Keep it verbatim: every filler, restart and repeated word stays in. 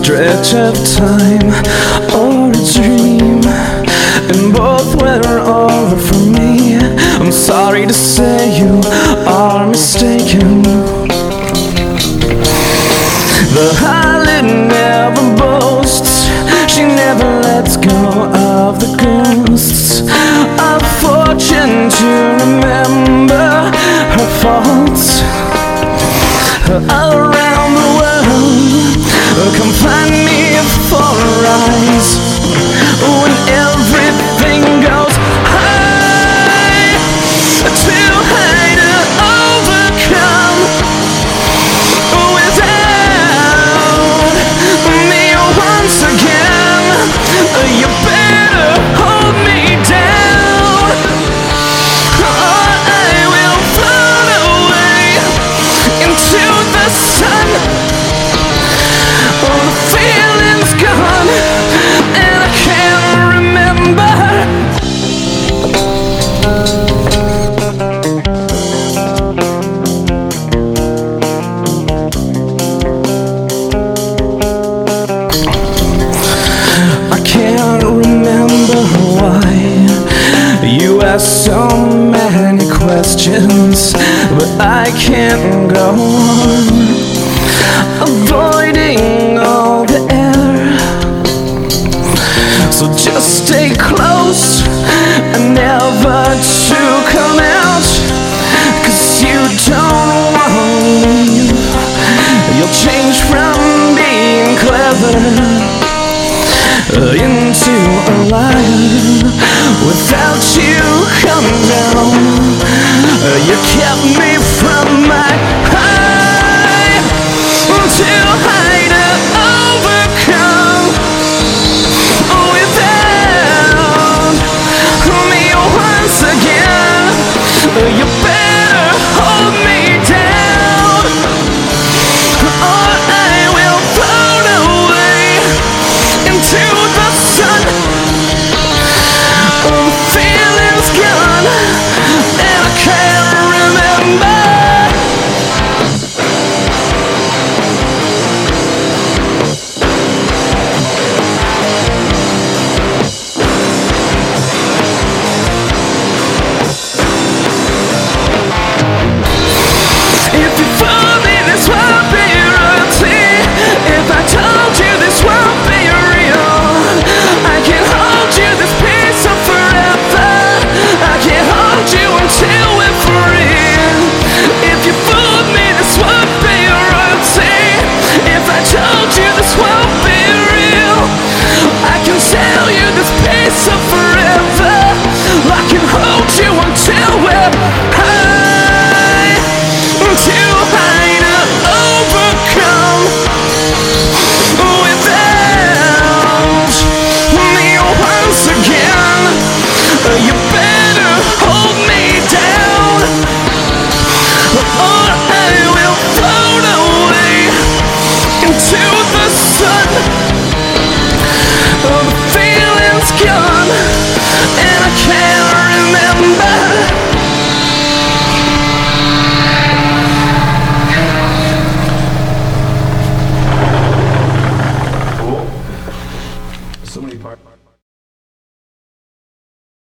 stretch of time or a dream, and both were over for me. I'm sorry to say you are mistaken. The harlot never boasts, she never lets go of the ghosts of fortune to remember her faults. Around the world, come find me for a rise when everything goes high, too high to overcome without me once again. You better hold me down, or I will float away into the sun. Oh, the feeling's gone, and I can't remember. I can't remember why you ask so many questions, but I can't go on avoiding all the air. So just stay close and never to come out, 'cause you don't want to leave. You'll change from being clever into a liar without you coming down. You kept me from my high, too high to overcome without me once again. You better hold me down, or I will float away into the sun. Oh, the feeling's gone, and I can't remember. If you fool me, this won't be royalty. If I told you this won't be real, I can hold you this piece of forever. I can hold you until we're free. If you fooled me, this won't be royalty. If I told you this won't be real, I can sell you this piece of forever. I can hold you until we're high, too high to overcome without me once again. You better hold me down, or I will float away into the sun. Oh, the feeling's gone, and I can't remember. So many parts.